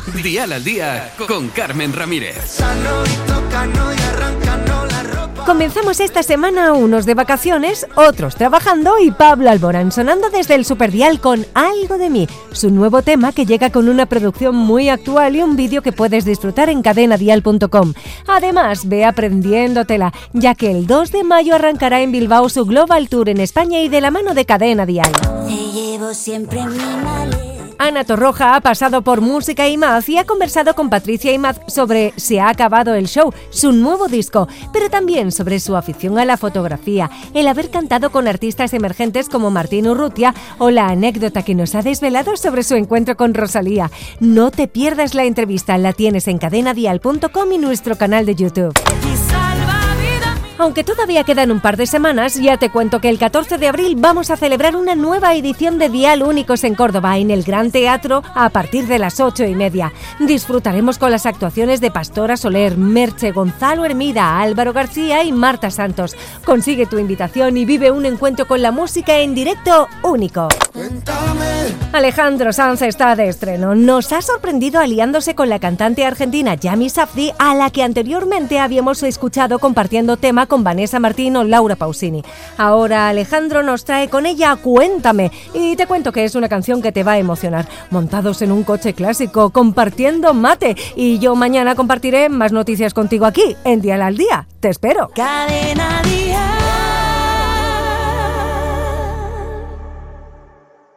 Dial al Día con Carmen Ramírez. Comenzamos esta semana unos de vacaciones, otros trabajando y Pablo Alborán sonando desde el Superdial con Algo de mí, su nuevo tema que llega con una producción muy actual y un vídeo que puedes disfrutar en cadenadial.com. Además, ve aprendiéndotela, ya que el 2 de mayo arrancará en Bilbao su Global Tour en España y de la mano de Cadena Dial. Te llevo siempre en mi maleta. Ana Torroja ha pasado por Música y Más y ha conversado con Patricia Imaz sobre Se ha acabado el show, su nuevo disco, pero también sobre su afición a la fotografía, el haber cantado con artistas emergentes como Martín Urrutia o la anécdota que nos ha desvelado sobre su encuentro con Rosalía. No te pierdas la entrevista, la tienes en cadenadial.com y nuestro canal de YouTube. Aunque todavía quedan un par de semanas, ya te cuento que el 14 de abril vamos a celebrar una nueva edición de Dial Únicos en Córdoba, en el Gran Teatro, a partir de las 8:30. Disfrutaremos con las actuaciones de Pastora Soler, Merche, Gonzalo Hermida, Álvaro García y Marta Santos. Consigue tu invitación y vive un encuentro con la música en directo único. Alejandro Sanz está de estreno. Nos ha sorprendido aliándose con la cantante argentina Yami Safdie, a la que anteriormente habíamos escuchado compartiendo tema con Vanessa Martín o Laura Pausini. Ahora Alejandro nos trae con ella Cuéntame, y te cuento que es una canción que te va a emocionar. Montados en un coche clásico, compartiendo mate, y yo mañana compartiré más noticias contigo aquí, en Dial al Día. Te espero. Cadena Dial.